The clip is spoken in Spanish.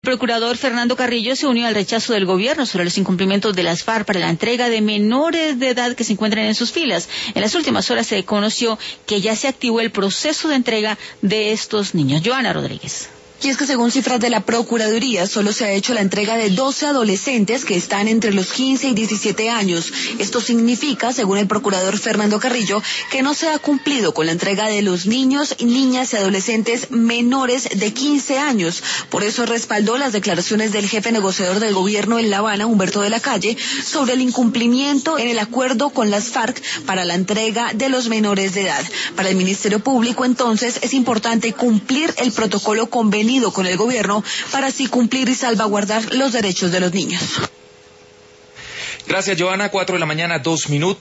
El procurador Fernando Carrillo se unió al rechazo del gobierno sobre los incumplimientos de las FARC para la entrega de menores de edad que se encuentran en sus filas. En las últimas horas se conoció que ya se activó el proceso de entrega de estos niños. Joana Rodríguez. Y es que según cifras de la Procuraduría, solo se ha hecho la entrega de 12 adolescentes que están entre los 15 y 17 años. Esto significa, según el procurador Fernando Carrillo, que no se ha cumplido con la entrega de los niños, niñas y adolescentes menores de 15 años. Por eso respaldó las declaraciones del jefe negociador del gobierno en La Habana, Humberto de la Calle, sobre el incumplimiento en el acuerdo con las FARC para la entrega de los menores de edad. Para el Ministerio Público, entonces, es importante cumplir el protocolo convenido con el gobierno para así cumplir y salvaguardar los derechos de los niños. Gracias, Joana. 4 de la mañana, 2 minutos.